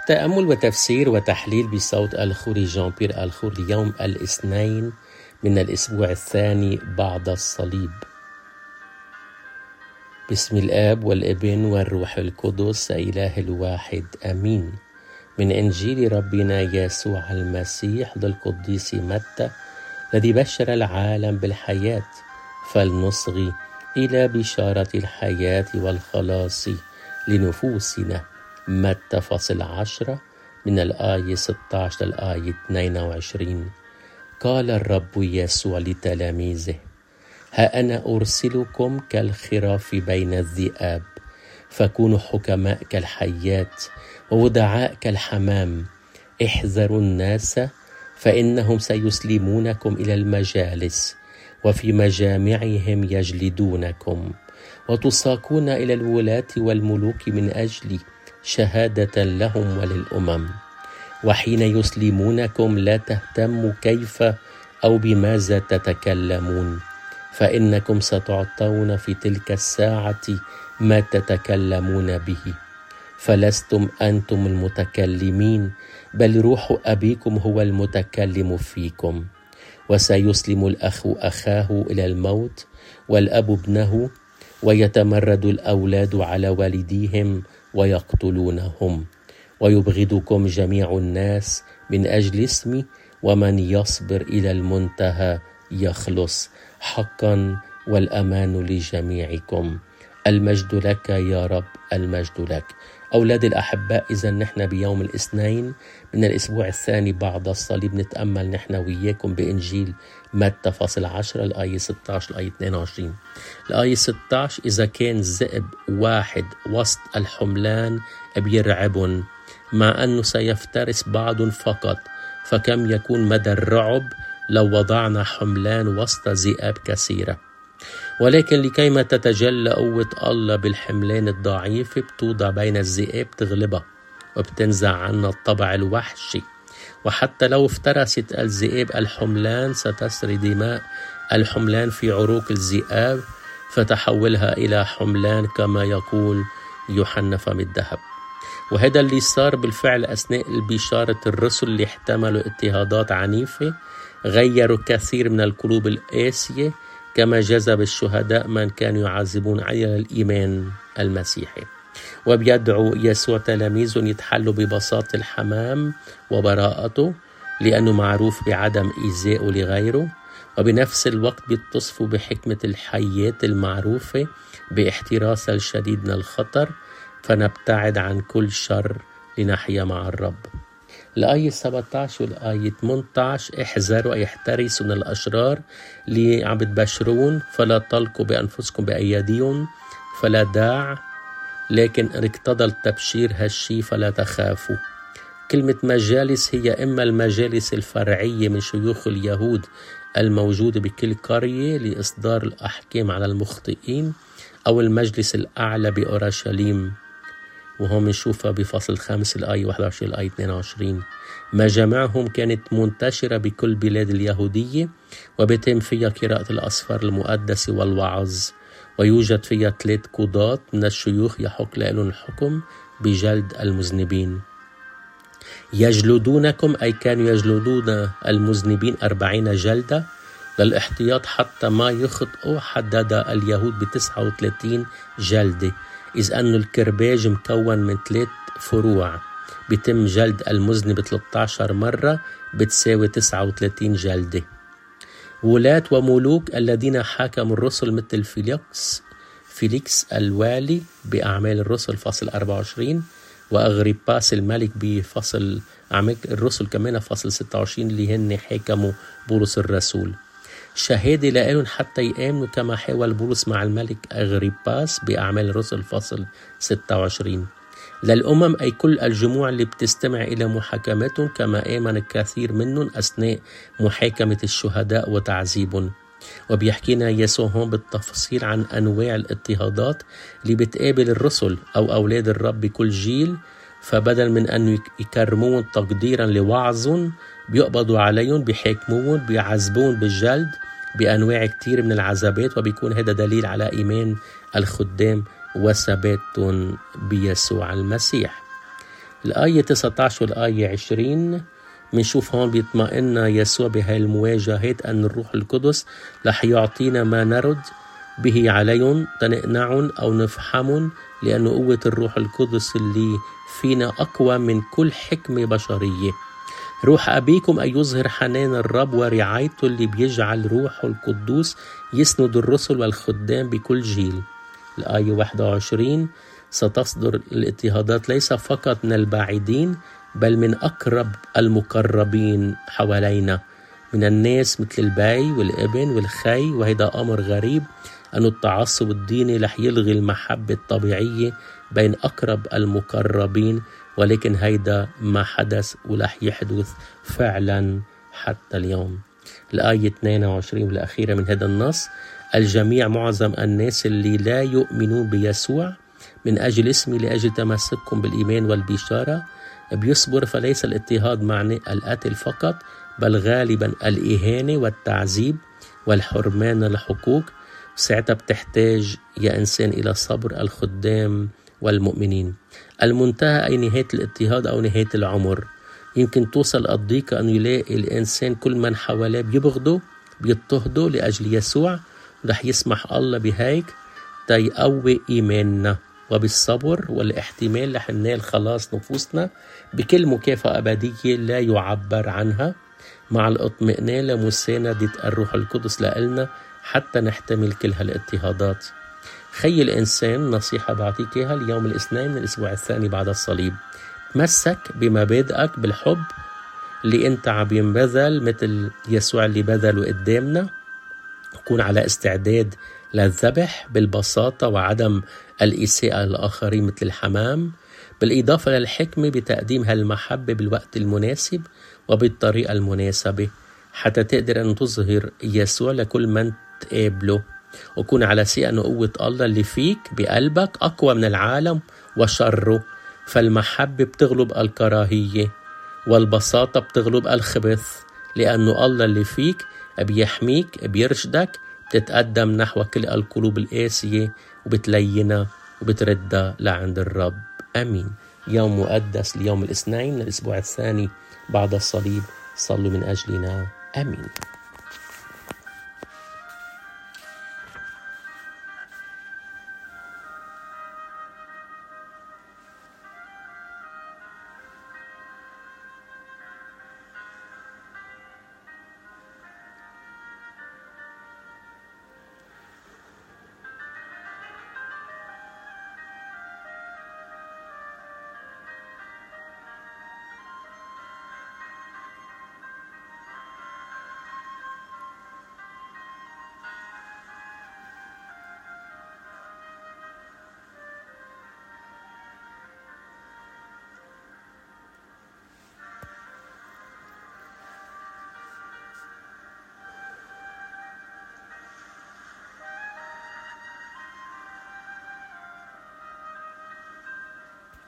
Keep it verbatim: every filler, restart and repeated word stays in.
تأمل وتفسير وتحليل بصوت الخوري جان بيير الخور اليوم الاثنين من الأسبوع الثاني بعد الصليب. بسم الآب والابن والروح القدس إله الواحد آمين. من إنجيل ربنا يسوع المسيح للقديس متى الذي بشر العالم بالحياة، فلنصغي إلى بشارة الحياة والخلاص لنفوسنا. متى فصل عشرة من الآية ستة عشر للآية اثنين وعشرين. قال الرب يسوع لتلاميذه: ها أنا أرسلكم كالخراف بين الذئاب، فكونوا حكماء كالحيات وودعاء كالحمام. احذروا الناس فإنهم سيسلمونكم إلى المجالس، وفي مجامعهم يجلدونكم، وتساقون إلى الولاة والملوك من أجل شهادة لهم وللأمم. وحين يسلمونكم لا تهتموا كيف أو بماذا تتكلمون، فإنكم ستعطون في تلك الساعة ما تتكلمون به، فلستم أنتم المتكلمين بل روح أبيكم هو المتكلم فيكم. وسيسلم الأخ أخاه إلى الموت، والأب ابنه، ويتمرد الأولاد على والديهم ويقتلونهم، ويبغضكم جميع الناس من أجل اسمي، ومن يصبر إلى المنتهى يخلص. حقا والأمان لجميعكم. المجد لك يا رب، المجد لك. أولاد الأحباء، إذا نحن بيوم الاثنين من الأسبوع الثاني بعد الصليب نتأمل نحن وياكم بإنجيل متى فصل عشرة الآية ستة عشر الآية اثنين وعشرين. الآية ستة عشر: إذا كان ذئب واحد وسط الحملان بيرعبن، مع أنه سيفترس بعض فقط، فكم يكون مدى الرعب لو وضعنا حملان وسط ذئاب كثيرة. ولكن لكيما تتجلى قوة الله بالحملان الضعيف، بتوضع بين الذئاب تغلبها وبتنزع عنا الطبع الوحشي. وحتى لو افترست الذئاب الحملان، ستسري دماء الحملان في عروق الذئاب فتحولها إلى حملان كما يقول يوحنا فم الذهب. وهذا اللي صار بالفعل أثناء البشارة. الرسل اللي احتملوا اضطهادات عنيفة غيروا كثير من القلوب القاسية، كما جذب الشهداء من كانوا يعذبون على الإيمان المسيحي. وبيدعو يسوع تلاميذه يتحلوا ببساطة الحمام وبراءته، لأنه معروف بعدم إيذائه لغيره، وبنفس الوقت بيتصفوا بحكمة الحياة المعروفة باحتراسها الشديد من الخطر، فنبتعد عن كل شر لنحيا مع الرب. الآية سبعة عشر والآية ثمانية عشر: احذروا أي احترسوا من الأشرار اللي عم بتبشرون، فلا تلقوا بأنفسكم بأيديهم، فلا داع، لكن إن اقتضى التبشير هالشي فلا تخافوا. كلمة مجالس هي إما المجالس الفرعية من شيوخ اليهود الموجودة بكل قرية لإصدار الأحكام على المخطئين، أو المجلس الأعلى بأورشليم، وهم نشوفها بفصل خمس الآية واحد وعشرين الآية اثنين وعشرين. مجامعهم كانت منتشرة بكل بلاد اليهودية، وبيتم فيها قراءة الأسفار المقدسة والوعظ، ويوجد فيها ثلاث قضاة من الشيوخ يحق لهم الحكم بجلد المذنبين. يجلدونكم أي كانوا يجلدون المذنبين أربعين جلدة للاحتياط حتى ما يخطئوا. حدد اليهود بتسعة وثلاثين جلدة، إذ أن الكرباج مكون من ثلاث فروع، بيتم جلد المذنب ثلاثة عشر مرة بتساوي تسعة وثلاثين جلدة. ولاة وملوك الذين حاكموا الرسل مثل فيليكس فيليكس الوالي بأعمال الرسل فصل أربعة وعشرين، وأغريباس الملك بفصل أعمال الرسل كمان فصل ستة وعشرين، اللي هن حاكموا بولس الرسول. شهادة لهم حتى يآمنوا، كما حاول بولس مع الملك أغريباس بأعمال الرسل فصل ستة وعشرين. للأمم أي كل الجموع اللي بتستمع إلى محاكمتهم، كما آمن الكثير منهم أثناء محاكمة الشهداء وتعذيبهم. وبيحكينا يسوع هون بالتفصيل عن أنواع الاضطهادات اللي بتقابل الرسل أو أولاد الرب بكل جيل، فبدل من أن يكرمون تقديرا لوعظهم، بيقبضوا عليهم، بيحاكمون، بيعذبون بالجلد بأنواع كتير من العذابات. وبيكون هذا دليل على إيمان الخدام وثباتهم بيسوع المسيح. الآية تسعة عشر والآية عشرين منشوف هون بيطمئن يسوع بهاي المواجهات أن الروح القدس رح يعطينا ما نرد به عليهم تنقنعهم أو نفهمهم، لأنه قوة الروح القدس اللي فينا أقوى من كل حكمة بشرية. روح أبيكم أن يظهر حنان الرب ورعايته اللي بيجعل روحه القدوس يسند الرسل والخدام بكل جيل. الآية واحد وعشرين ستصدر الاضطهادات ليس فقط من البعيدين بل من أقرب المقربين حوالينا، من الناس مثل الباي والابن والخي. وهذا أمر غريب أن التعصب الديني رح يلغي المحبة الطبيعية بين أقرب المقربين، ولكن هيدا ما حدث ورح يحدث فعلا حتى اليوم. الآية اثنين وعشرين والأخيرة من هذا النص: الجميع معظم الناس اللي لا يؤمنون بيسوع من أجل اسمي لأجل تمسككم بالإيمان والبشارة بيصبر، فليس الاضطهاد معني القتل فقط بل غالبا الإهانة والتعذيب والحرمان الحقوق. ساعتها بتحتاج يا إنسان إلى صبر الخدام والمؤمنين. المنتهى أي نهاية الاضطهاد أو نهاية العمر. يمكن توصل الضيقة أن يلاقي الإنسان كل من حواليه بيبغضوا بيضطهدوا لأجل يسوع، ورح يسمح الله بهيك تيقوي إيماننا، وبالصبر والاحتمال رح ننال خلاص نفوسنا بكل مكافأة أبدية لا يعبر عنها، مع الاطمئنان لمساندة الروح القدس لنا حتى نحتمل كل هالاضطهادات. خي الإنسان، نصيحة بعطيك إياها اليوم الاثنين من الأسبوع الثاني بعد الصليب: تمسك بمبادئك بالحب اللي أنت عم ينبذل مثل يسوع اللي بذله قدامنا. كون على استعداد للذبح بالبساطة وعدم الإساءة للآخرين مثل الحمام، بالإضافة للحكمة بتقديم هالمحبة بالوقت المناسب وبالطريقة المناسبة حتى تقدر أن تظهر يسوع لكل من تقابله. وكون على ثقة أن قوة الله اللي فيك بقلبك أقوى من العالم وشره، فالمحبة بتغلب الكراهية والبساطة بتغلب الخبث، لأنه الله اللي فيك بيحميك بيرشدك، بتتقدم نحو كل القلوب القاسية وبتلينها وبتردها لعند الرب. أمين. يوم مقدس اليوم الاثنين من الأسبوع الثاني بعد الصليب، صلوا من أجلنا. أمين.